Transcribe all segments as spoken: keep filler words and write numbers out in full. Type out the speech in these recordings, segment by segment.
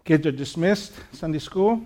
Kids are dismissed. Sunday school.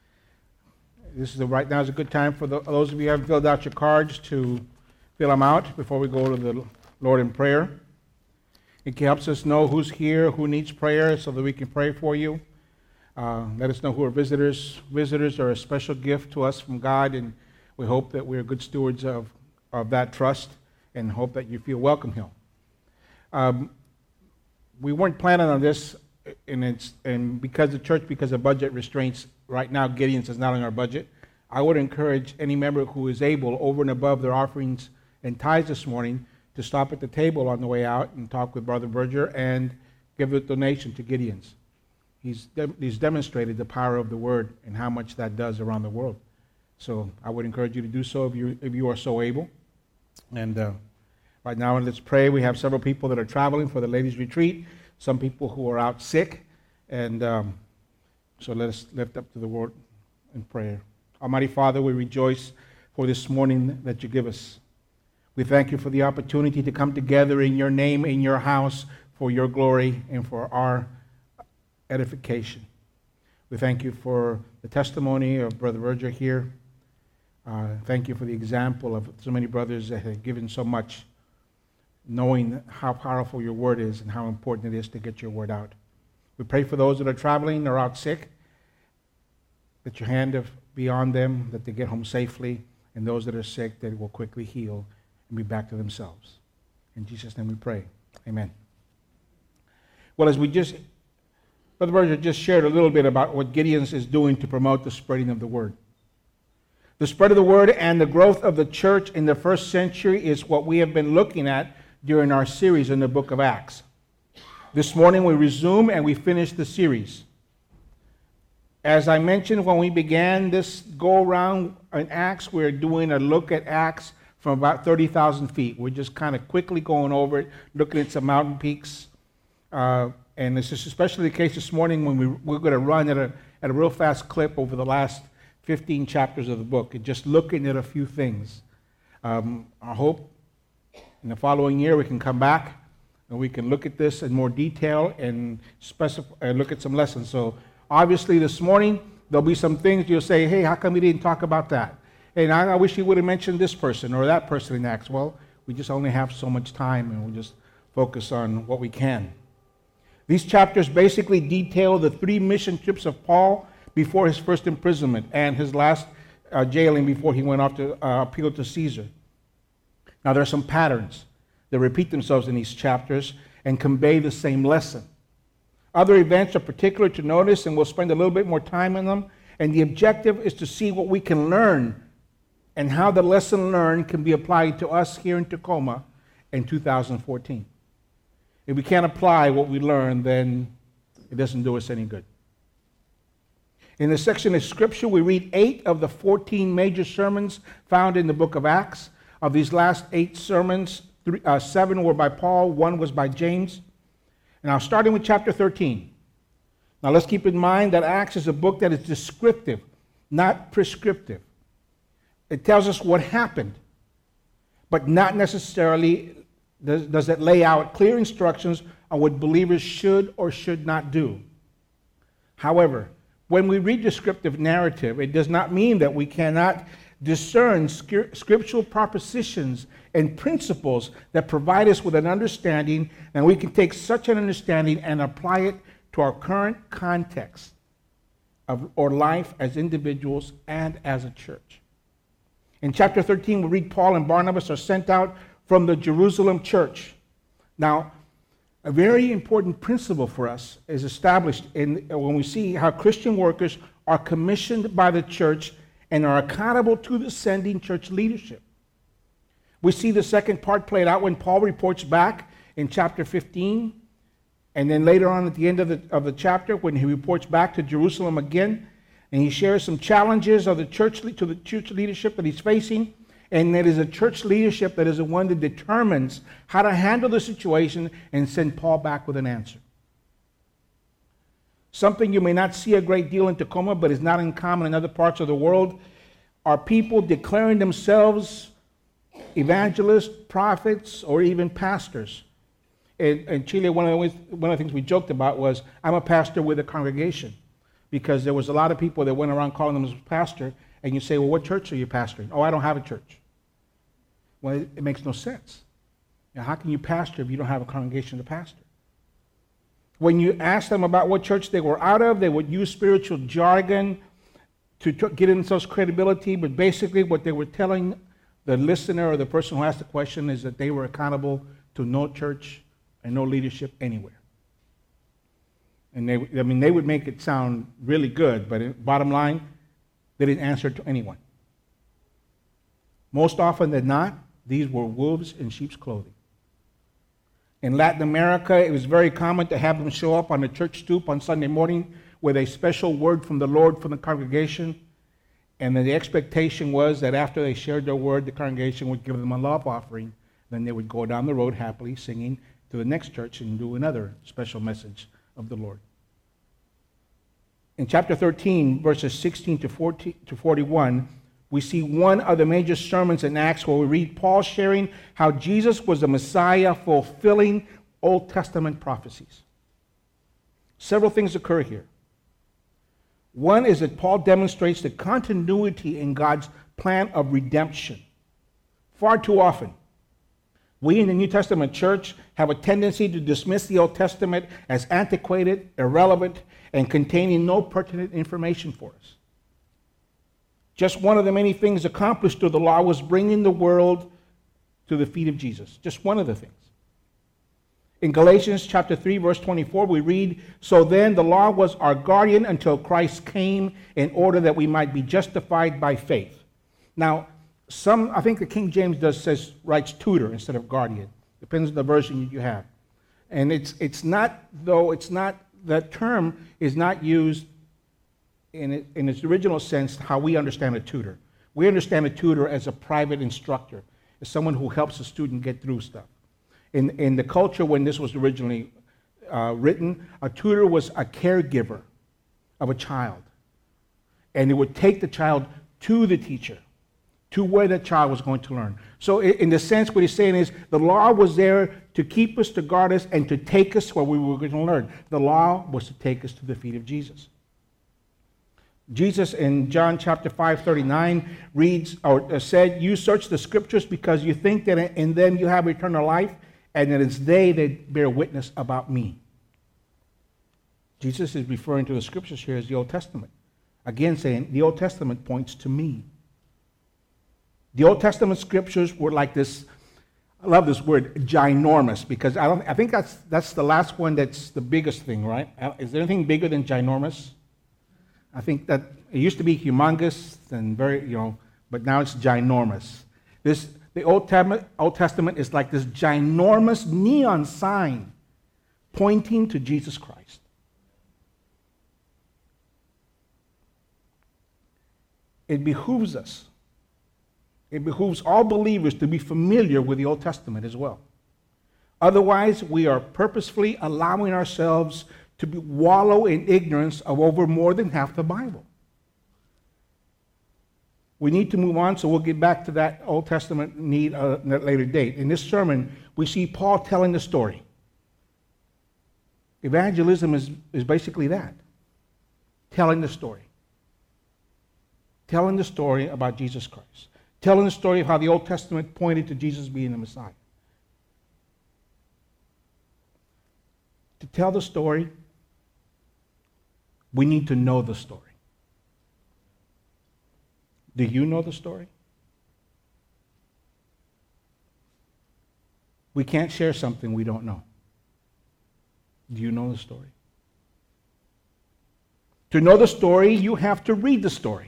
This is the, right now is a good time for the, those of you who haven't filled out your cards to fill them out before we go to the Lord in prayer. It helps us know who's here, who needs prayer, so that we can pray for you. Uh, let us know who are visitors. Visitors are a special gift to us from God, and we hope that we're good stewards of, of that trust and hope that you feel welcome here. Um, we weren't planning on this, and, it's, and because the church, because of budget restraints, right now Gideon's is not on our budget. I would encourage any member who is able, over and above their offerings and tithes this morning, to stop at the table on the way out and talk with Brother Berger and give a donation to Gideon's. He's, de- he's demonstrated the power of the Word and how much that does around the world. So I would encourage you to do so if you, if you are so able. And uh, right now, let's pray. We have several people that are traveling for the ladies' retreat, some people who are out sick, and um, so let us lift up to the Lord in prayer. Almighty Father, we rejoice for this morning that you give us. We thank you for the opportunity to come together in your name, in your house, for your glory and for our edification. We thank you for the testimony of Brother Berger here. Uh, thank you for the example of so many brothers that have given so much, knowing how powerful your word is and how important it is to get your word out. We pray for those that are traveling or out sick, that your hand be on them, that they get home safely, and those that are sick, that it will quickly heal and be back to themselves. In Jesus' name we pray. Amen. Well, as we just, Brother Berger just shared a little bit about what Gideon's is doing to promote the spreading of the word. The spread of the word and the growth of the church in the first century is what we have been looking at during our series in the book of Acts. This morning we resume and we finish the series. As I mentioned when we began this go-around in Acts, we're doing a look at Acts from about thirty thousand feet. We're just kind of quickly going over it, looking at some mountain peaks. Uh, and this is especially the case this morning when we, we're going to run at a, at a real fast clip over the last fifteen chapters of the book and just looking at a few things. Um, I hope in the following year we can come back and we can look at this in more detail and specify and look at some lessons. So obviously this morning there'll be some things you'll say, hey, how come we didn't talk about that? And I, I wish you would have mentioned this person or that person in Acts. Well, we just only have so much time and we'll just focus on what we can. These chapters basically detail the three mission trips of Paul before his first imprisonment and his last uh, jailing before he went off to uh, appeal to Caesar. Now there are some patterns that repeat themselves in these chapters and convey the same lesson. Other events are particular to notice, and we'll spend a little bit more time on them, and the objective is to see what we can learn and how the lesson learned can be applied to us here in Tacoma in two thousand fourteen. If we can't apply what we learn, then it doesn't do us any good. In this section of Scripture, we read eight of the fourteen major sermons found in the book of Acts. Of these last eight sermons, three, uh, seven were by Paul, one was by James. Now, starting with chapter thirteen. Now, let's keep in mind that Acts is a book that is descriptive, not prescriptive. It tells us what happened, but not necessarily does, does it lay out clear instructions on what believers should or should not do. However, when we read descriptive narrative, it does not mean that we cannot discern scriptural propositions and principles that provide us with an understanding, and we can take such an understanding and apply it to our current context of our life as individuals and as a church. In chapter thirteen, we read Paul and Barnabas are sent out from the Jerusalem church. Now, a very important principle for us is established in when we see how Christian workers are commissioned by the church and are accountable to the sending church leadership. We see the second part played out when Paul reports back in chapter fifteen, and then later on at the end of the, of the chapter when he reports back to Jerusalem again, and he shares some challenges of the church to the church leadership that he's facing, and it is a church leadership that is the one that determines how to handle the situation and send Paul back with an answer. Something you may not see a great deal in Tacoma, but is not uncommon in other parts of the world, are people declaring themselves evangelists, prophets, or even pastors. In, in Chile, one of, the ways, one of the things we joked about was, I'm a pastor with a congregation. because there was a lot of people that went around calling themselves pastor, and you say, well, what church are you pastoring? Oh, I don't have a church. Well, it, it makes no sense. Now, how can you pastor if you don't have a congregation to pastor? When you ask them about what church they were out of, they would use spiritual jargon to get themselves credibility, but basically what they were telling the listener or the person who asked the question is that they were accountable to no church and no leadership anywhere. And they, I mean, they would make it sound really good, but it, bottom line, they didn't answer to anyone. Most often than not, these were wolves in sheep's clothing. In Latin America, it was very common to have them show up on the church stoop on Sunday morning with a special word from the Lord from the congregation. And then the expectation was that after they shared their word, the congregation would give them a love offering. Then they would go down the road happily singing to the next church and do another special message of the Lord. In chapter thirteen, verses sixteen to forty-one, we see one of the major sermons in Acts where we read Paul sharing how Jesus was the Messiah fulfilling Old Testament prophecies. Several things occur here. One is that Paul demonstrates the continuity in God's plan of redemption. Far too often, we in the New Testament church have a tendency to dismiss the Old Testament as antiquated, irrelevant, and containing no pertinent information for us. Just one of the many things accomplished through the law was bringing the world to the feet of Jesus. Just one of the things. In Galatians chapter three, verse twenty-four, we read, "So then the law was our guardian until Christ came in order that we might be justified by faith." Now, some, I think the King James does says, writes tutor instead of guardian. Depends on the version you have. And it's it's not, though, it's not, that term is not used in, it, in its original sense how we understand a tutor. We understand a tutor as a private instructor, as someone who helps a student get through stuff. In, in the culture when this was originally uh, written, a tutor was a caregiver of a child. And it would take the child to the teacher, to where that child was going to learn. So in the sense, what he's saying is the law was there to keep us, to guard us, and to take us where we were going to learn. The law was to take us to the feet of Jesus. Jesus in John chapter five, thirty-nine reads or said, "You search the scriptures because you think that in them you have eternal life, and that it's they that bear witness about me." Jesus is referring to the scriptures here as the Old Testament. Again saying, the Old Testament points to me. The Old Testament scriptures were like this, I love this word, ginormous, because I, don't, I think that's, that's the last one that's the biggest thing, right? Is there anything bigger than ginormous? I think that it used to be humongous and very, you know, but now it's ginormous. This, the Old Testament, Old Testament is like this ginormous neon sign pointing to Jesus Christ. It behooves us. It behooves all believers to be familiar with the Old Testament as well. Otherwise, we are purposefully allowing ourselves to be, wallow in ignorance of over more than half the Bible. We need to move on, so we'll get back to that Old Testament need uh, at a later date. In this sermon, we see Paul telling the story. Evangelism is, is basically that, telling the story. Telling the story about Jesus Christ. Telling the story of how the Old Testament pointed to Jesus being the Messiah. To tell the story, we need to know the story. Do you know the story? We can't share something we don't know. Do you know the story? To know the story, you have to read the story.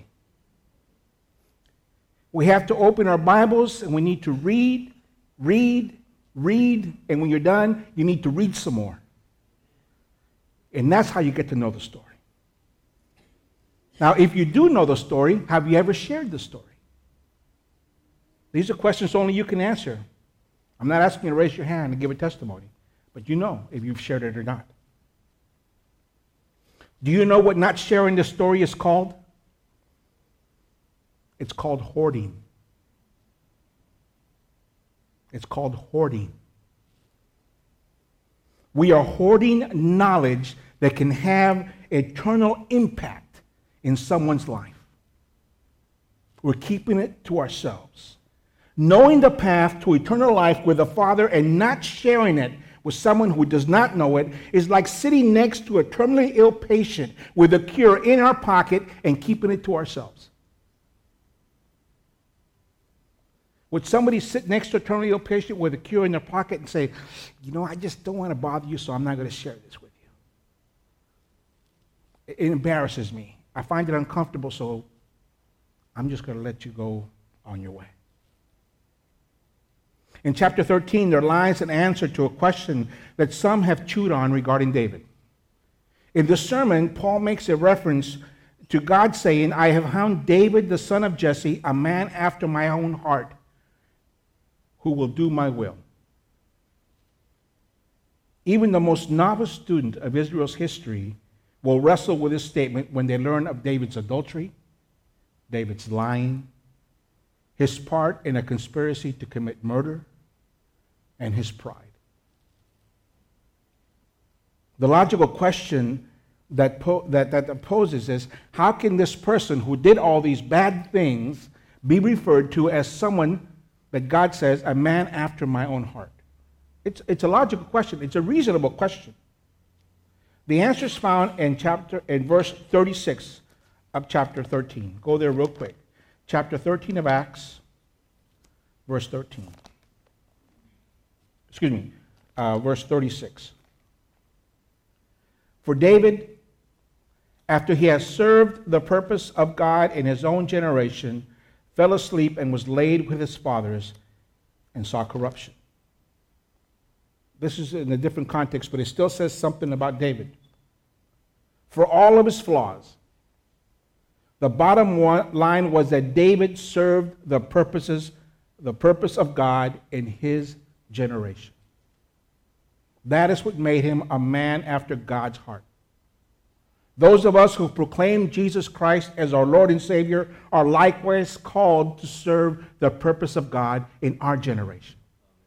We have to open our Bibles and we need to read, read, read, and when you're done, you need to read some more. And that's how you get to know the story. Now, if you do know the story, have you ever shared the story? These are questions only you can answer. I'm not asking you to raise your hand and give a testimony, but you know if you've shared it or not. Do you know what not sharing the story is called? It's called hoarding. It's called hoarding. We are hoarding knowledge that can have eternal impact in someone's life. We're keeping it to ourselves. Knowing the path to eternal life with the Father and not sharing it with someone who does not know it is like sitting next to a terminally ill patient with a cure in our pocket and keeping it to ourselves. Would somebody sit next to a terminally ill patient with a cure in their pocket and say, you know, I just don't want to bother you, so I'm not going to share this with you? It embarrasses me. I find it uncomfortable, so I'm just going to let you go on your way. In chapter thirteen, there lies an answer to a question that some have chewed on regarding David. In the sermon, Paul makes a reference to God saying, I have found David, the son of Jesse, a man after my own heart, who will do my will. Even the most novice student of Israel's history will wrestle with this statement when they learn of David's adultery, David's lying, his part in a conspiracy to commit murder, and his pride. The logical question that, po- that, that poses is, how can this person who did all these bad things be referred to as someone that God says, a man after my own heart? It's, it's a logical question. It's a reasonable question. The answer is found in chapter in verse thirty-six of chapter thirteen. Go there real quick. Chapter thirteen of Acts, verse thirteen. Excuse me, uh, verse thirty-six. For David, after he has served the purpose of God in his own generation, fell asleep and was laid with his fathers and saw corruption. This is in a different context, but it still says something about David. For all of his flaws, the bottom one line was that David served the purposes, the purpose of God in his generation. That is what made him a man after God's heart. Those of us who proclaim Jesus Christ as our Lord and Savior are likewise called to serve the purpose of God in our generation.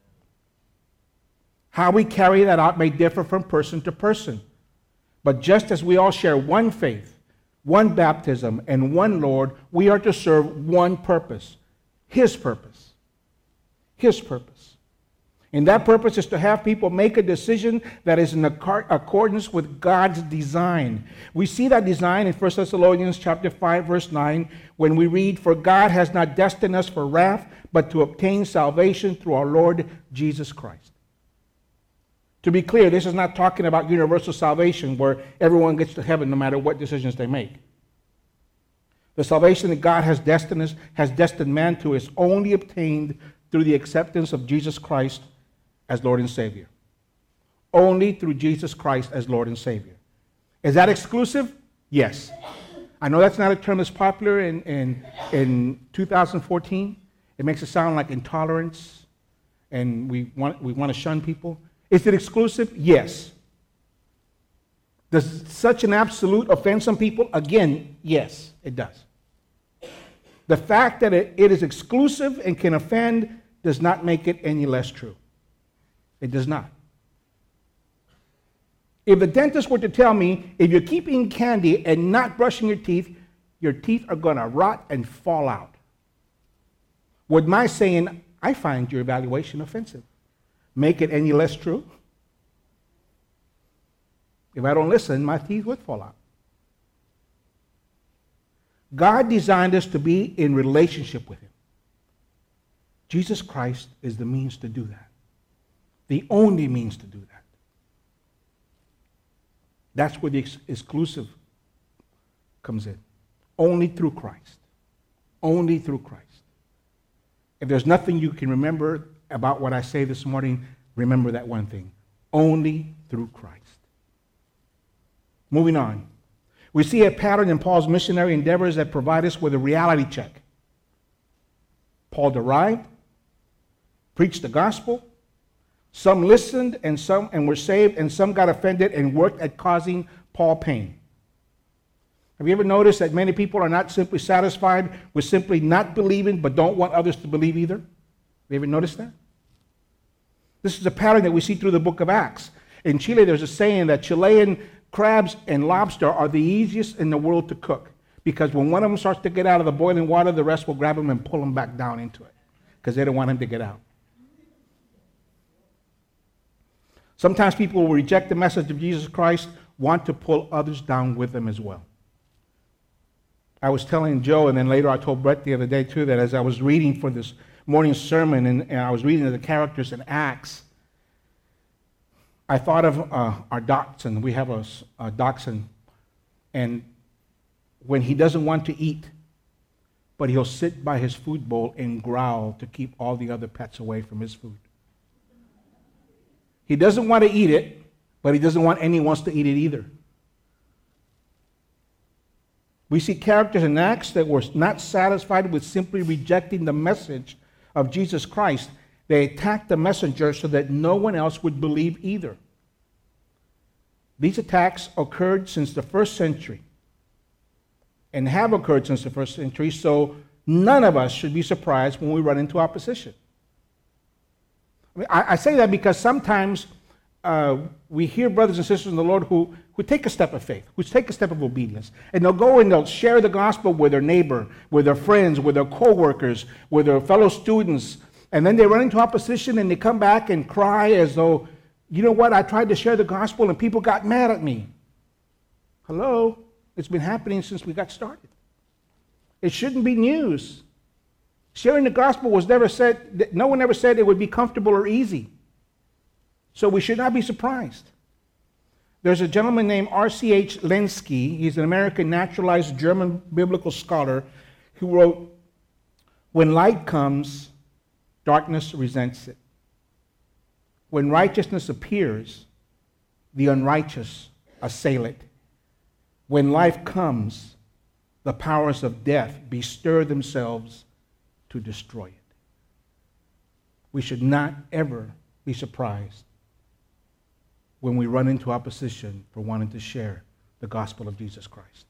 How we carry that out may differ from person to person. But just as we all share one faith, one baptism, and one Lord, we are to serve one purpose. His purpose. His purpose. And that purpose is to have people make a decision that is in accordance with God's design. We see that design in First Thessalonians chapter five, verse nine, when we read, For God has not destined us for wrath, but to obtain salvation through our Lord Jesus Christ. To be clear, this is not talking about universal salvation where everyone gets to heaven no matter what decisions they make. The salvation that God has destined, us, has destined man to is only obtained through the acceptance of Jesus Christ as Lord and Savior. Only through Jesus Christ as Lord and Savior. Is that exclusive? Yes. I know that's not a term that's popular in, in, in two thousand fourteen. It makes it sound like intolerance and we want, we want to shun people. Is it exclusive? Yes. Does such an absolute offend some people? Again, yes, it does. The fact that it, it is exclusive and can offend does not make it any less true. It does not. If the dentist were to tell me, if you keep eating candy and not brushing your teeth, your teeth are going to rot and fall out, would my saying, I find your evaluation offensive, make it any less true? If I don't listen, my teeth would fall out. God designed us to be in relationship with Him. Jesus Christ is the means to do that. The only means to do that. That's where the ex- exclusive comes in. Only through Christ. Only through Christ. If there's nothing you can remember about what I say this morning, remember that one thing. Only through Christ. Moving on. We see a pattern in Paul's missionary endeavors that provide us with a reality check. Paul arrived, preached the gospel. Some listened and some and were saved, and some got offended and worked at causing Paul pain. Have you ever noticed that many people are not simply satisfied with simply not believing, but don't want others to believe either? Have you ever noticed that? This is a pattern that we see through the book of Acts. In Chile, there's a saying that Chilean crabs and lobster are the easiest in the world to cook, because when one of them starts to get out of the boiling water, the rest will grab him and pull him back down into it, because they don't want him to get out. Sometimes people will reject the message of Jesus Christ, want to pull others down with them as well. I was telling Joe, and then later I told Brett the other day too, that as I was reading for this morning's sermon, and, and I was reading the characters in Acts, I thought of uh, our dachshund. We have a, a dachshund, and when he doesn't want to eat, but he'll sit by his food bowl and growl to keep all the other pets away from his food. He doesn't want to eat it, but he doesn't want anyone else to eat it either. We see characters in Acts that were not satisfied with simply rejecting the message of Jesus Christ. They attacked the messenger so that no one else would believe either. These attacks occurred since the first century and have occurred since the first century, so none of us should be surprised when we run into opposition. I, mean, I, I say that because sometimes uh, we hear brothers and sisters in the Lord who, who take a step of faith, who take a step of obedience, and they'll go and they'll share the gospel with their neighbor, with their friends, with their co-workers, with their fellow students, and then they run into opposition and they come back and cry as though, you know what, I tried to share the gospel and people got mad at me. Hello? It's been happening since we got started. It shouldn't be news. Sharing the gospel was never said, no one ever said it would be comfortable or easy. So we should not be surprised. There's a gentleman named R C H Lenski. He's an American naturalized German biblical scholar who wrote, "When light comes, darkness resents it. When righteousness appears, the unrighteous assail it. When life comes, the powers of death bestir themselves to destroy it." We should not ever be surprised when we run into opposition for wanting to share the gospel of Jesus Christ.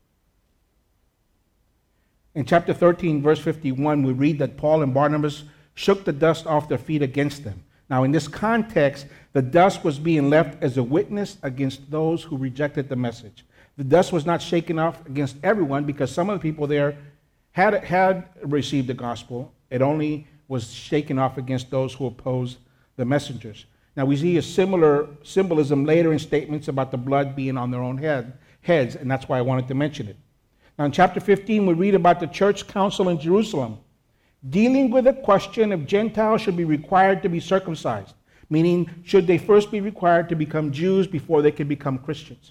In chapter thirteen, verse fifty-one, we read that Paul and Barnabas shook the dust off their feet against them. Now, in this context, the dust was being left as a witness against those who rejected the message. The dust was not shaken off against everyone, because some of the people there had, had received the gospel. It only was shaken off against those who opposed the messengers. Now, we see a similar symbolism later in statements about the blood being on their own head, heads, and that's why I wanted to mention it. Now, in chapter fifteen, we read about the church council in Jerusalem dealing with the question if Gentiles should be required to be circumcised, meaning should they first be required to become Jews before they could become Christians.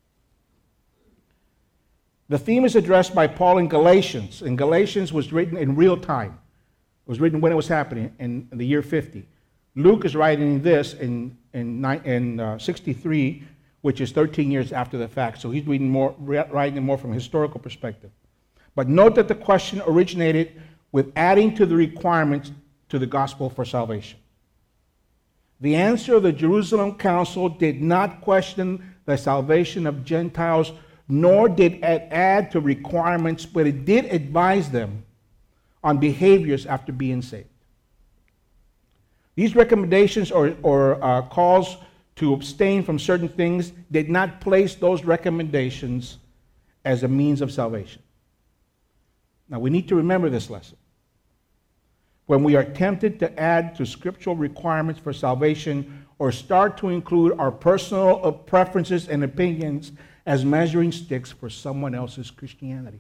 The theme is addressed by Paul in Galatians, and Galatians was written in real time. It was written when it was happening, in the year fifty. Luke is writing this in, in, in uh, sixty-three, which is thirteen years after the fact. So he's reading more, writing more from a historical perspective. But note that the question originated with adding to the requirements to the gospel for salvation. The answer of the Jerusalem council did not question the salvation of Gentiles, nor did it add to requirements, but it did advise them on behaviors after being saved. These recommendations or, or uh, calls to abstain from certain things did not place those recommendations as a means of salvation. Now, we need to remember this lesson. When we are tempted to add to scriptural requirements for salvation or start to include our personal preferences and opinions as measuring sticks for someone else's Christianity.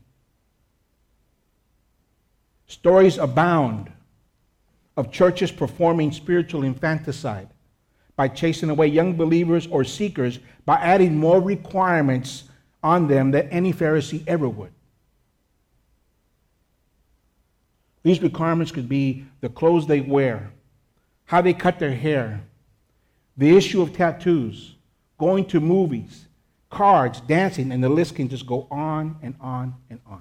Stories abound of churches performing spiritual infanticide by chasing away young believers or seekers by adding more requirements on them than any Pharisee ever would. These requirements could be the clothes they wear, how they cut their hair, the issue of tattoos, going to movies, cards, dancing, and the list can just go on and on and on.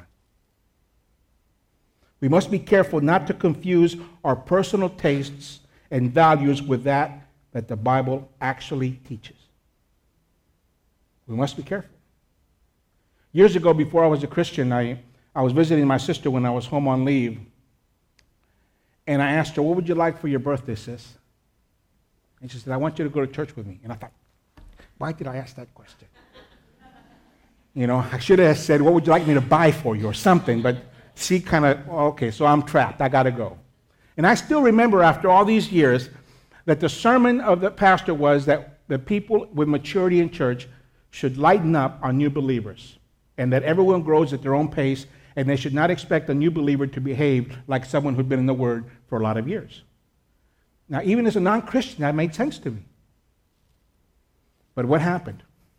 We must be careful not to confuse our personal tastes and values with that that the Bible actually teaches. We must be careful. Years ago, before I was a Christian, I, I was visiting my sister when I was home on leave. And I asked her, "What would you like for your birthday, sis?" And she said, "I want you to go to church with me." And I thought, why did I ask that question? You know, I should have said, what would you like me to buy for you or something, but she kind of, okay, so I'm trapped. I got to go. And I still remember after all these years that the sermon of the pastor was that the people with maturity in church should lighten up on new believers and that everyone grows at their own pace and they should not expect a new believer to behave like someone who'd been in the Word for a lot of years. Now, even as a non-Christian, that made sense to me. But what happened?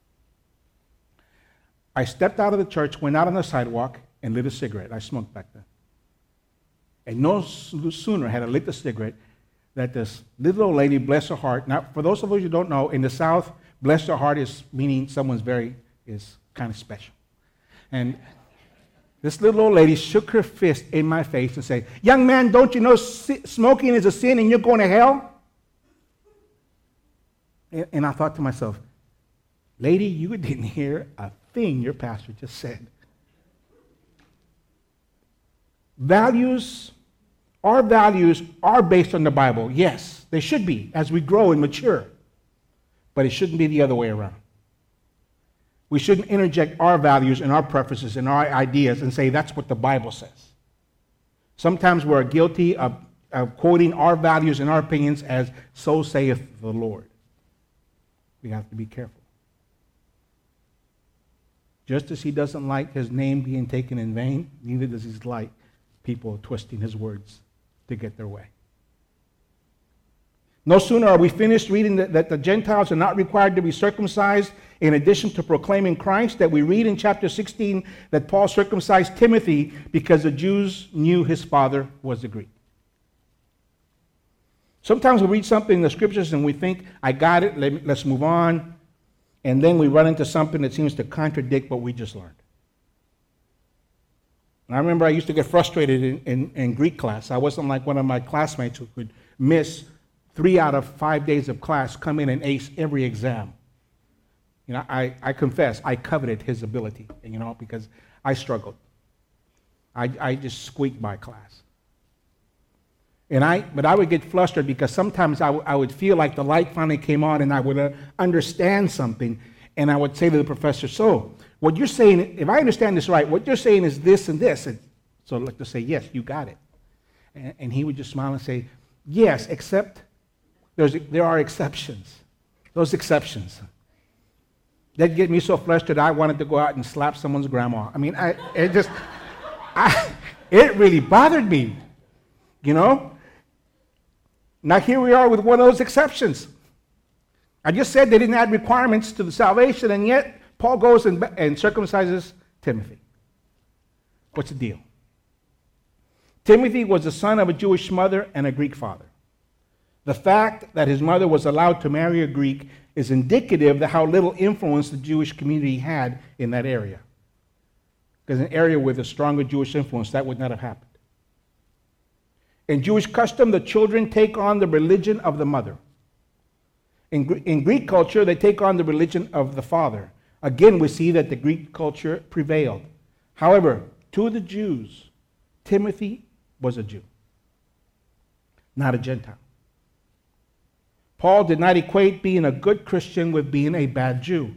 I stepped out of the church, went out on the sidewalk, and lit a cigarette. I smoked back then. And no sooner had I lit the cigarette that this little old lady, bless her heart. Now, for those of you who don't know, in the South, bless her heart is meaning someone's very, is kind of special. And this little old lady shook her fist in my face and said, young man, don't you know smoking is a sin and you're going to hell? And I thought to myself, lady, you didn't hear a thing your pastor just said. Values, our values are based on the Bible. Yes, they should be as we grow and mature. But it shouldn't be the other way around. We shouldn't interject our values and our preferences and our ideas and say that's what the Bible says. Sometimes we're guilty of, of quoting our values and our opinions as so saith the Lord. We have to be careful. Just as he doesn't like his name being taken in vain, neither does he like people twisting his words to get their way. No sooner are we finished reading that, that the Gentiles are not required to be circumcised in addition to proclaiming Christ, that we read in chapter sixteen that Paul circumcised Timothy because the Jews knew his father was a Greek. Sometimes we read something in the scriptures and we think, I got it, let me, let's move on. And then we run into something that seems to contradict what we just learned. And I remember I used to get frustrated in, in, in Greek class. I wasn't like one of my classmates who could miss three out of five days of class, come in and ace every exam. You know, I, I confess, I coveted his ability, you know, because I struggled. I, I just squeaked by class. And I, but I would get flustered because sometimes I, w- I would feel like the light finally came on and I would uh, understand something. And I would say to the professor, so what you're saying, if I understand this right, what you're saying is this and this. And so I'd like to say, yes, you got it. And, and he would just smile and say, yes, except there's, there are exceptions. Those exceptions. That'd get me so flustered I wanted to go out and slap someone's grandma. I mean, I, it just, I, it really bothered me, you know? Now here we are with one of those exceptions. I just said they didn't add requirements to the salvation, and yet Paul goes and, and circumcises Timothy. What's the deal? Timothy was the son of a Jewish mother and a Greek father. The fact that his mother was allowed to marry a Greek is indicative of how little influence the Jewish community had in that area. Because in an area with a stronger Jewish influence, that would not have happened. In Jewish custom, the children take on the religion of the mother. In, in Greek culture, they take on the religion of the father. Again, we see that the Greek culture prevailed. However, to the Jews, Timothy was a Jew, not a Gentile. Paul did not equate being a good Christian with being a bad Jew.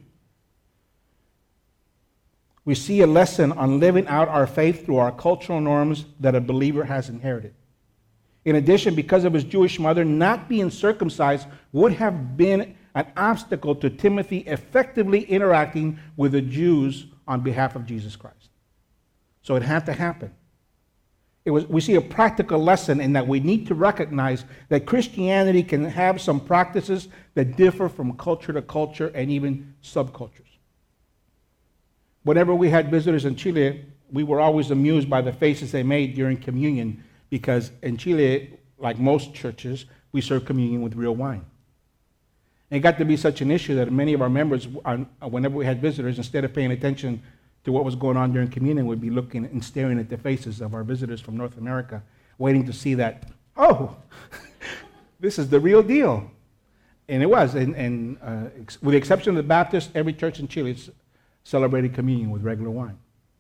We see a lesson on living out our faith through our cultural norms that a believer has inherited. In addition, because of his Jewish mother, not being circumcised would have been an obstacle to Timothy effectively interacting with the Jews on behalf of Jesus Christ. So it had to happen. It was, we see a practical lesson in that we need to recognize that Christianity can have some practices that differ from culture to culture and even subcultures. Whenever we had visitors in Chile, we were always amused by the faces they made during communion, because in Chile, like most churches, we serve communion with real wine. And it got to be such an issue that many of our members, whenever we had visitors, instead of paying attention to what was going on during communion, would be looking and staring at the faces of our visitors from North America, waiting to see that, oh, this is the real deal. And it was. And, and uh, ex- with the exception of the Baptists, every church in Chile celebrated communion with regular wine.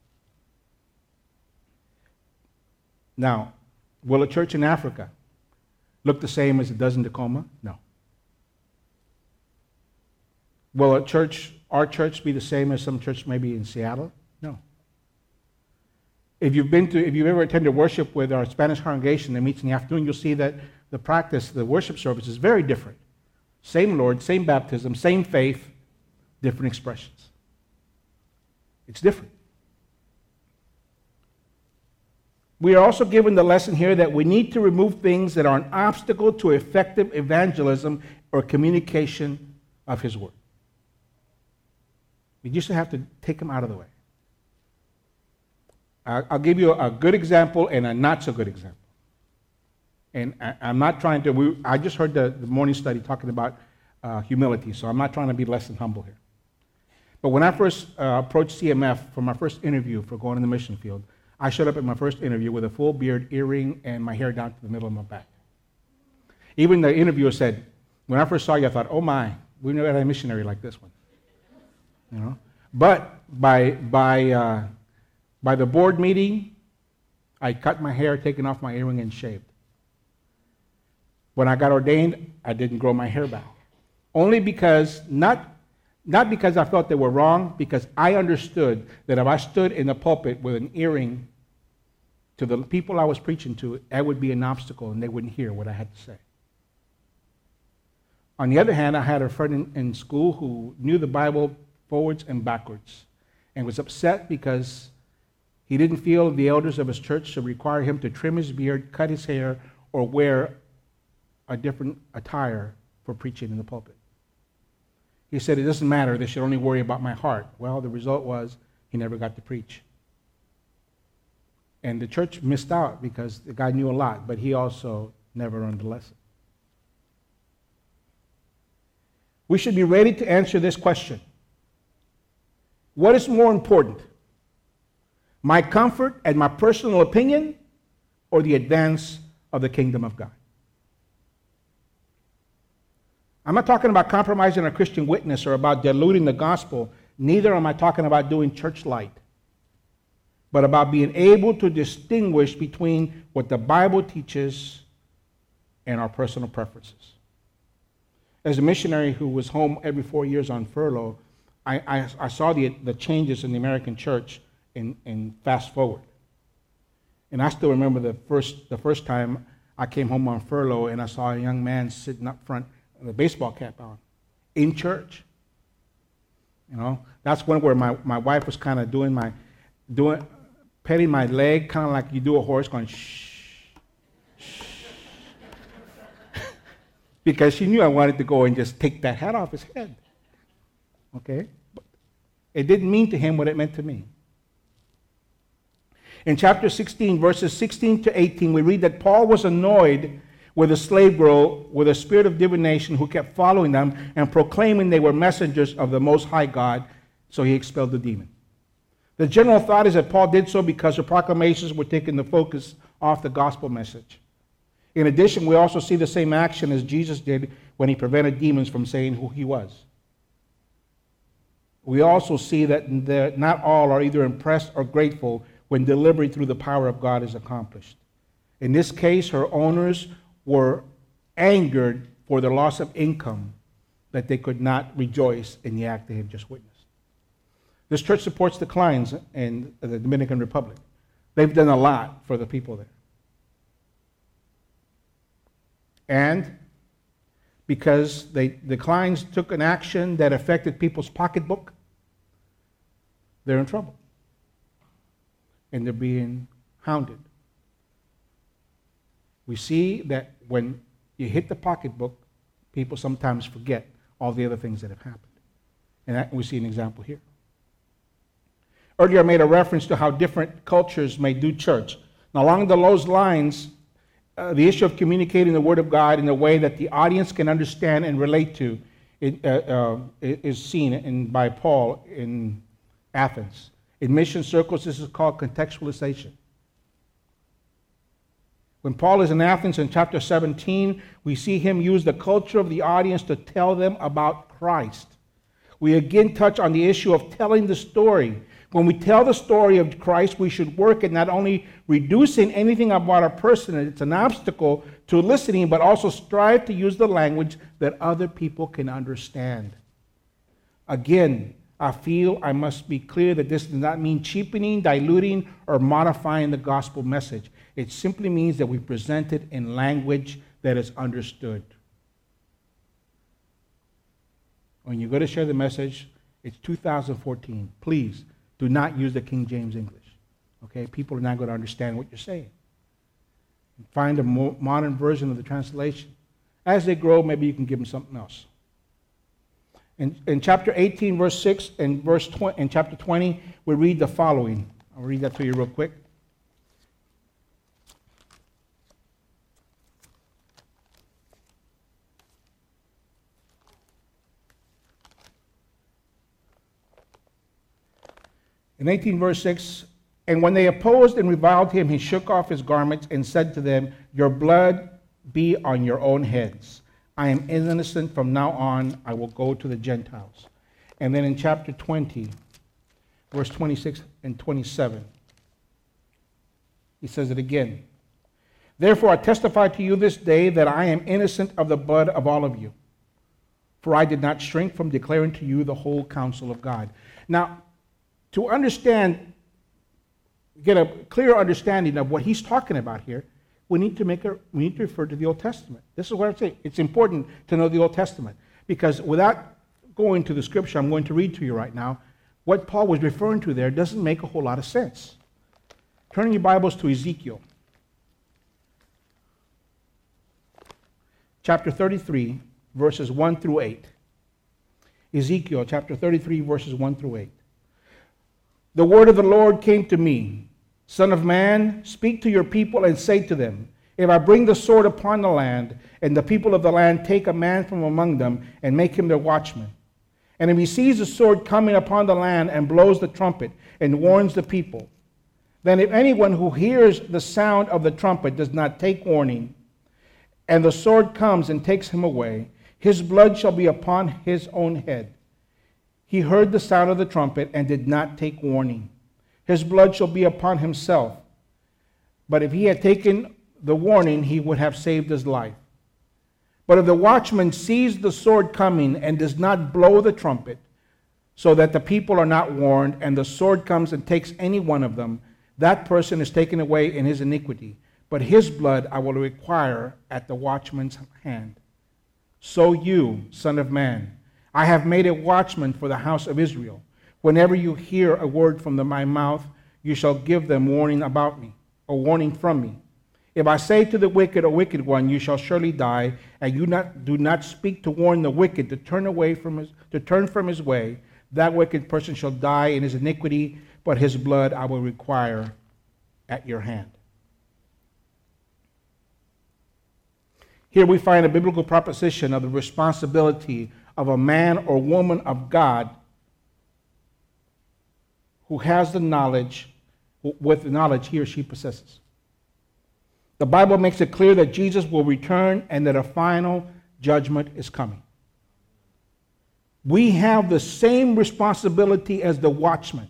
Now, will a church in Africa look the same as it does in Tacoma? No. Will a church our church be the same as some church maybe in Seattle? No. If you've been to, if you've ever attended worship with our Spanish congregation that meets in the afternoon, you'll see that the practice, the worship service is very different. Same Lord, same baptism, same faith, different expressions. It's different. We are also given the lesson here that we need to remove things that are an obstacle to effective evangelism or communication of His Word. We just have to take them out of the way. I'll give you a good example and a not so good example. And I'm not trying to, we, I just heard the, the morning study talking about uh, humility, so I'm not trying to be less than humble here. But when I first uh, approached C M F for my first interview for going in the mission field, I showed up at my first interview with a full beard, earring, and my hair down to the middle of my back. Even the interviewer said, when I first saw you, I thought, oh my, we never had a missionary like this one. You know? But by, by, uh, by the board meeting, I cut my hair, taken off my earring, and shaved. When I got ordained, I didn't grow my hair back. Only because, not, not because I felt they were wrong, because I understood that if I stood in the pulpit with an earring to the people I was preaching to, that would be an obstacle and they wouldn't hear what I had to say. On the other hand, I had a friend in, in school who knew the Bible forwards and backwards and was upset because he didn't feel the elders of his church should require him to trim his beard, cut his hair, or wear a different attire for preaching in the pulpit. He said, it doesn't matter, they should only worry about my heart. Well, the result was he never got to preach. And the church missed out because the guy knew a lot, but he also never learned the lesson. We should be ready to answer this question. What is more important? My comfort and my personal opinion, or the advance of the kingdom of God? I'm not talking about compromising our Christian witness or about diluting the gospel. Neither am I talking about doing church light. But about being able to distinguish between what the Bible teaches and our personal preferences. As a missionary who was home every four years on furlough, I, I, I saw the, the changes in the American church in, in fast forward. And I still remember the first, the first time I came home on furlough and I saw a young man sitting up front with a baseball cap on in church. You know, that's one where my, my wife was kind of doing my, doing, petting my leg, kind of like you do a horse, going shh, shh. Because she knew I wanted to go and just take that hat off his head. Okay? But it didn't mean to him what it meant to me. In chapter sixteen, verses sixteen to eighteen, we read that Paul was annoyed with a slave girl with a spirit of divination who kept following them and proclaiming they were messengers of the Most High God, so he expelled the demon. The general thought is that Paul did so because her proclamations were taking the focus off the gospel message. In addition, we also see the same action as Jesus did when he prevented demons from saying who he was. We also see that not all are either impressed or grateful when delivery through the power of God is accomplished. In this case, her owners were angered for the loss of income that they could not rejoice in the act they had just witnessed. This church supports the Kleins in the Dominican Republic. They've done a lot for the people there. And because they, the Kleins took an action that affected people's pocketbook, they're in trouble. And they're being hounded. We see that when you hit the pocketbook, people sometimes forget all the other things that have happened. And that, we see an example here. Earlier I made a reference to how different cultures may do church. Now, along those lines, uh, the issue of communicating the Word of God in a way that the audience can understand and relate to it, uh, uh, is seen in, by Paul in Athens. In mission circles, this is called contextualization. When Paul is in Athens in chapter seventeen, we see him use the culture of the audience to tell them about Christ. We again touch on the issue of telling the story. When we tell the story of Christ, we should work at not only reducing anything about a person, it's an obstacle to listening, but also strive to use the language that other people can understand. Again, I feel I must be clear that this does not mean cheapening, diluting, or modifying the gospel message. It simply means that we present it in language that is understood. When you go to share the message, it's two thousand fourteen. Please do not use the King James English. Okay? People are not going to understand what you're saying. Find a more modern version of the translation. As they grow, maybe you can give them something else. In, in chapter eighteen, verse six, and verse twenty, in chapter twenty, we read the following. I'll read that to you real quick. In eighteen, verse six, and when they opposed and reviled him, he shook off his garments and said to them, your blood be on your own heads. I am innocent from now on. I will go to the Gentiles. And then in chapter twenty, verse twenty-six and twenty-seven, he says it again. Therefore I testify to you this day that I am innocent of the blood of all of you. For I did not shrink from declaring to you the whole counsel of God. Now, to understand, get a clear understanding of what he's talking about here, we need to make a, we need to refer to the Old Testament. This is what I'm saying. It's important to know the Old Testament, because without going to the scripture I'm going to read to you right now, what Paul was referring to there doesn't make a whole lot of sense. Turn your Bibles to Ezekiel, chapter thirty-three, verses one through eight. Ezekiel, chapter thirty-three, verses one through eight. The word of the Lord came to me. Son of man, speak to your people and say to them, if I bring the sword upon the land, and the people of the land take a man from among them and make him their watchman, and if he sees the sword coming upon the land and blows the trumpet and warns the people, then if anyone who hears the sound of the trumpet does not take warning, and the sword comes and takes him away, his blood shall be upon his own head. He heard the sound of the trumpet and did not take warning. His blood shall be upon himself. But if he had taken the warning, he would have saved his life. But if the watchman sees the sword coming and does not blow the trumpet, so that the people are not warned, and the sword comes and takes any one of them, that person is taken away in his iniquity. But his blood I will require at the watchman's hand. So you, son of man, I have made a watchman for the house of Israel. Whenever you hear a word from the, my mouth, you shall give them warning about me, or warning from me. If I say to the wicked or wicked one, you shall surely die, and you not, do not speak to warn the wicked to turn away from his, to turn from his way, that wicked person shall die in his iniquity, but his blood I will require at your hand. Here we find a biblical proposition of the responsibility of a man or woman of God who has the knowledge, with the knowledge he or she possesses. The Bible makes it clear that Jesus will return and that a final judgment is coming. We have the same responsibility as the watchman.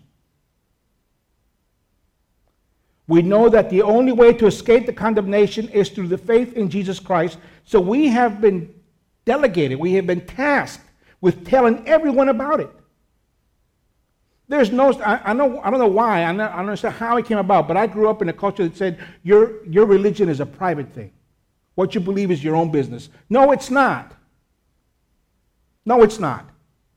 We know that the only way to escape the condemnation is through the faith in Jesus Christ. So we have been delegated, we have been tasked with telling everyone about it. There's no, I, I know, I don't know why, I, know, I don't understand how it came about, but I grew up in a culture that said your, your religion is a private thing. What you believe is your own business. No, it's not. No, it's not.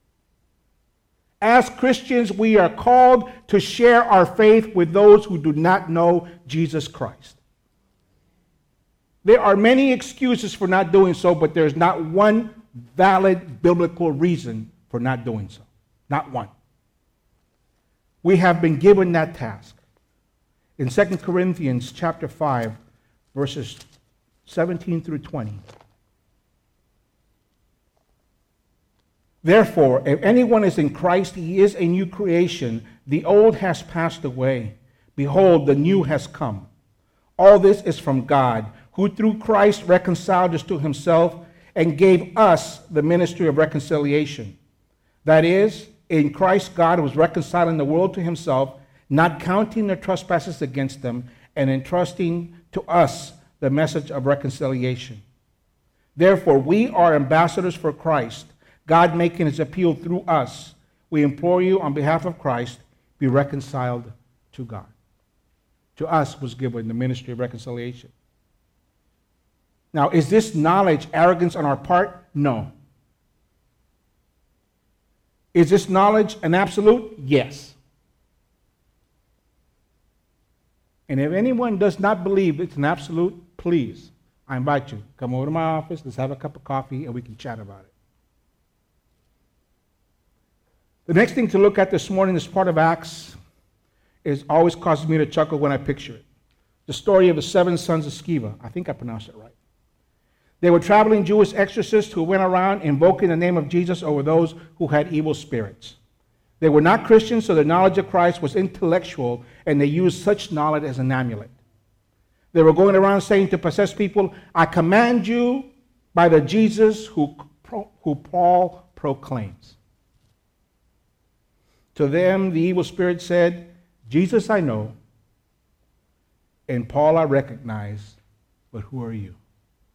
As Christians, we are called to share our faith with those who do not know Jesus Christ. There are many excuses for not doing so, but there's not one valid biblical reason for not doing so. Not one. We have been given that task. In Second Corinthians chapter five, verses seventeen through twenty. Therefore, if anyone is in Christ, he is a new creation. The old has passed away. Behold, the new has come. All this is from God, who through Christ reconciled us to himself and gave us the ministry of reconciliation. That is, in Christ God was reconciling the world to himself, not counting their trespasses against them, and entrusting to us the message of reconciliation. Therefore, we are ambassadors for Christ, God making his appeal through us. we implore you on behalf of Christ, be reconciled to God. To us was given the ministry of reconciliation. Now, is this knowledge arrogance on our part? No. Is this knowledge an absolute? Yes. And if anyone does not believe it's an absolute, please, I invite you, come over to my office, let's have a cup of coffee, and we can chat about it. The next thing to look at this morning, this part of Acts, is always causes me to chuckle when I picture it. The story of the seven sons of Sceva. I think I pronounced it right. They were traveling Jewish exorcists who went around invoking the name of Jesus over those who had evil spirits. They were not Christians, so their knowledge of Christ was intellectual, and they used such knowledge as an amulet. They were going around saying to possessed people, I command you by the Jesus who, who Paul proclaims. To them, the evil spirit said, Jesus I know, and Paul I recognize, but who are you?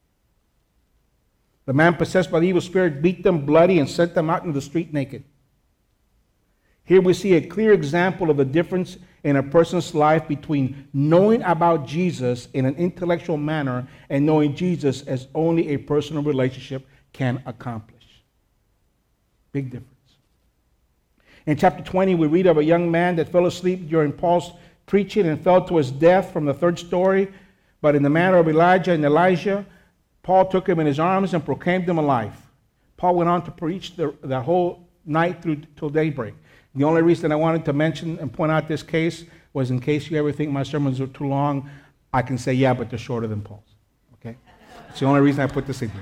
The man possessed by the evil spirit beat them bloody and sent them out into the street naked. Here we see a clear example of the difference in a person's life between knowing about Jesus in an intellectual manner and knowing Jesus as only a personal relationship can accomplish. Big difference. In chapter twenty, we read of a young man that fell asleep during Paul's preaching and fell to his death from the third story. But in the manner of Elijah and Elisha, Paul took him in his arms and proclaimed him alive. Paul went on to preach the, the whole night through till daybreak. The only reason I wanted to mention and point out this case was in case you ever think my sermons are too long, I can say, yeah, but they're shorter than Paul's. Okay? It's the only reason I put this in here.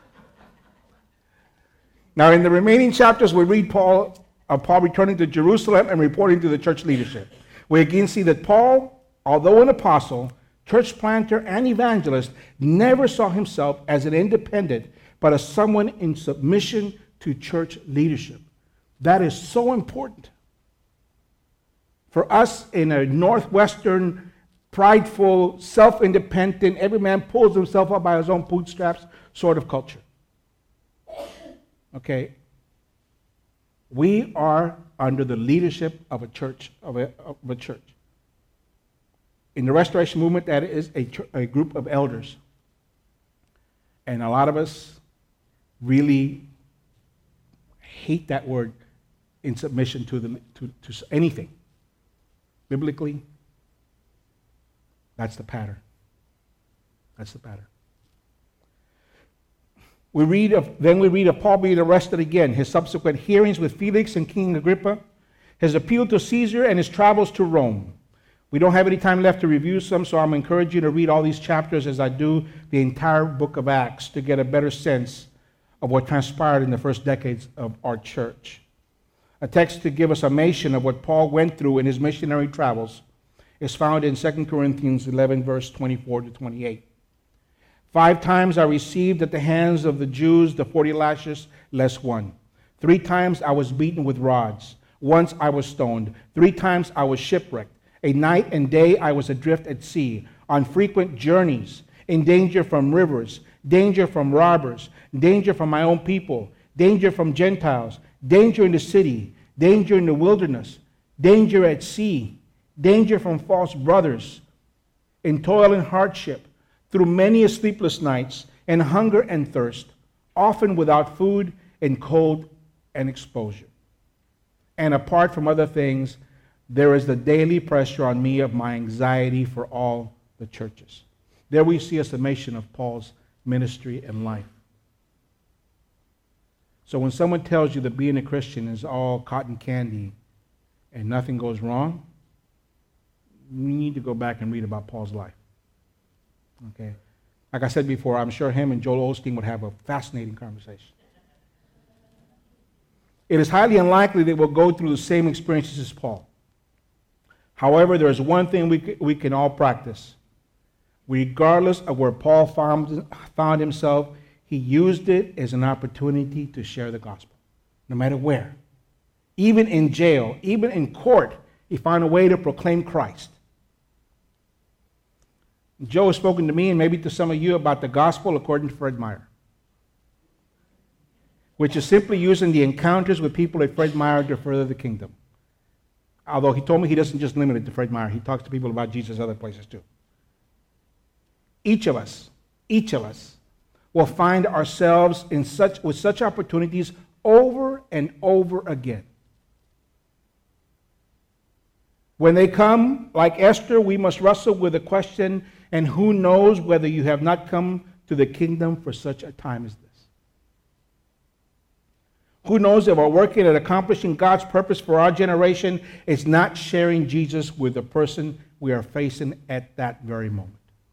Now, in the remaining chapters, we read Paul, uh, Paul returning to Jerusalem and reporting to the church leadership. We again see that Paul, although an apostle, church planter, and evangelist, never saw himself as an independent, but as someone in submission to church leadership. That is so important. For us in a northwestern, prideful, self-independent, every man pulls himself up by his own bootstraps sort of culture. Okay? We are under the leadership of a church, of a, of a church. In the Restoration Movement, that is a, a group of elders. And a lot of us really hate that word in submission to, the, to, to anything. Biblically, that's the pattern. That's the pattern. We read of, then we read of Paul being arrested again, his subsequent hearings with Felix and King Agrippa, his appeal to Caesar, and his travels to Rome. We don't have any time left to review some, so I'm encouraging you to read all these chapters as I do the entire book of Acts to get a better sense of what transpired in the first decades of our church. A text to give us a summation of what Paul went through in his missionary travels is found in Second Corinthians eleven, verse twenty-four to twenty-eight. Five times I received at the hands of the Jews the forty lashes less one. Three times I was beaten with rods. Once I was stoned. Three times I was shipwrecked. A night and day I was adrift at sea, on frequent journeys, in danger from rivers, danger from robbers, danger from my own people, danger from Gentiles, danger in the city, danger in the wilderness, danger at sea, danger from false brothers, in toil and hardship, through many sleepless nights, and hunger and thirst, often without food, and cold and exposure. And apart from other things, there is the daily pressure on me of my anxiety for all the churches. There we see a summation of Paul's ministry and life. So when someone tells you that being a Christian is all cotton candy and nothing goes wrong, we need to go back and read about Paul's life. Okay? Like I said before, I'm sure him and Joel Osteen would have a fascinating conversation. It is highly unlikely that we'll go through the same experiences as Paul. However, there is one thing we, we can all practice. Regardless of where Paul found, found himself, he used it as an opportunity to share the gospel, no matter where. Even in jail, even in court, he found a way to proclaim Christ. Joe has spoken to me and maybe to some of you about the gospel according to Fred Meyer. which is simply using the encounters with people at Fred Meyer to further the kingdom. Although he told me he doesn't just limit it to Fred Meyer. He talks to people about Jesus other places too. Each of us, each of us will find ourselves in such, with such opportunities over and over again. When they come, like Esther, we must wrestle with the question, and who knows whether you have not come to the kingdom for such a time as this? Who knows if our working at accomplishing God's purpose for our generation is not sharing Jesus with the person we are facing at that very moment?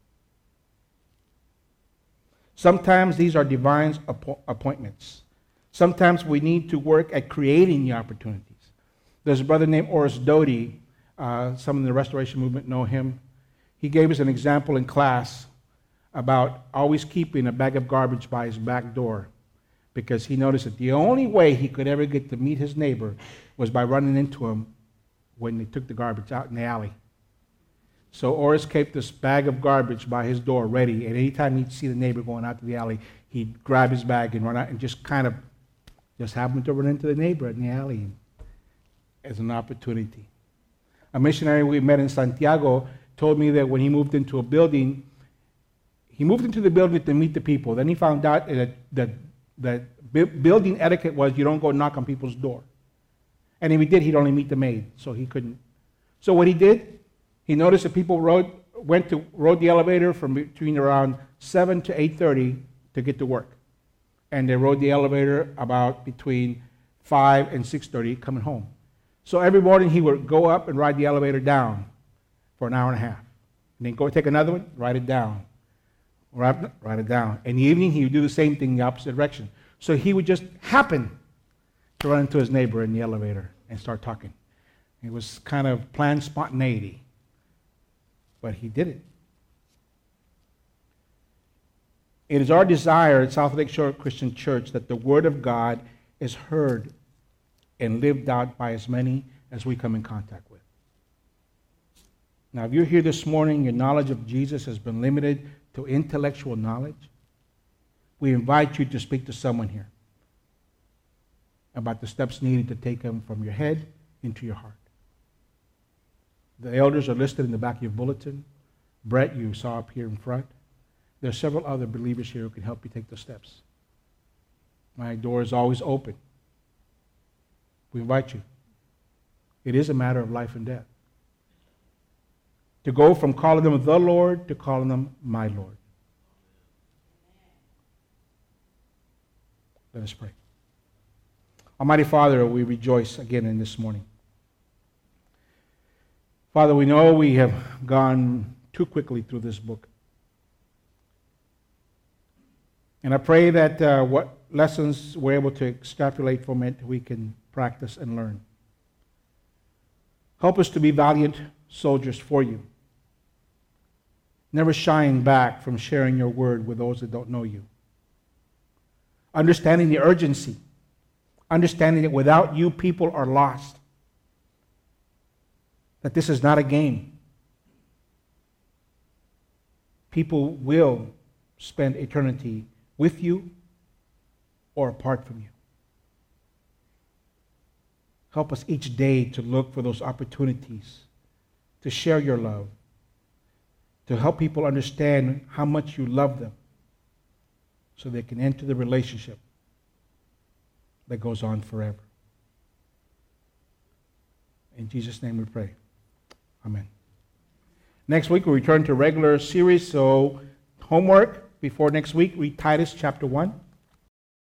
Sometimes these are divine appo- appointments. Sometimes we need to work at creating the opportunities. There's a brother named Oris Doty. Uh, some in the Restoration Movement know him. He gave us an example in class about always keeping a bag of garbage by his back door, because he noticed that the only way he could ever get to meet his neighbor was by running into him when they took the garbage out in the alley. So Oris kept this bag of garbage by his door ready, and anytime he'd see the neighbor going out to the alley, he'd grab his bag and run out and just kind of just happened to run into the neighbor in the alley as an opportunity. A missionary we met in Santiago told me that when he moved into a building, he moved into the building to meet the people. Then he found out that, that, that building etiquette was you don't go knock on people's door. And if he did, he'd only meet the maid, so he couldn't. So what he did, he noticed that people rode, went to, rode the elevator from between around seven to eight thirty to get to work. And they rode the elevator about between five and six thirty coming home. So every morning he would go up and ride the elevator down for an hour and a half. And then go take another one, ride it down. Ride, ride it down. In the evening he would do the same thing in the opposite direction. So he would just happen to run into his neighbor in the elevator and start talking. It was kind of planned spontaneity. But he did it. It is our desire at South Lake Shore Christian Church that the Word of God is heard and lived out by as many as we come in contact with. Now, if you're here this morning, your knowledge of Jesus has been limited to intellectual knowledge, we invite you to speak to someone here about the steps needed to take him from your head into your heart. The elders are listed in the back of your bulletin. Brett, you saw up here in front. There are several other believers here who can help you take the steps. My door is always open. We invite you. It is a matter of life and death. To go from calling them the Lord to calling them my Lord. Let us pray. Almighty Father, we rejoice again in this morning. Father, we know we have gone too quickly through this book. And I pray that uh, what lessons we're able to extrapolate from it, we can practice and learn. Help us to be valiant soldiers for you, never shying back from sharing your word with those that don't know you. Understanding the urgency, understanding that without you, people are lost. That this is not a game. People will spend eternity with you or apart from you. Help us each day to look for those opportunities to share your love, to help people understand how much you love them so they can enter the relationship that goes on forever. In Jesus' name we pray. Amen. Next week we return to regular series, so homework before next week, read Titus chapter one.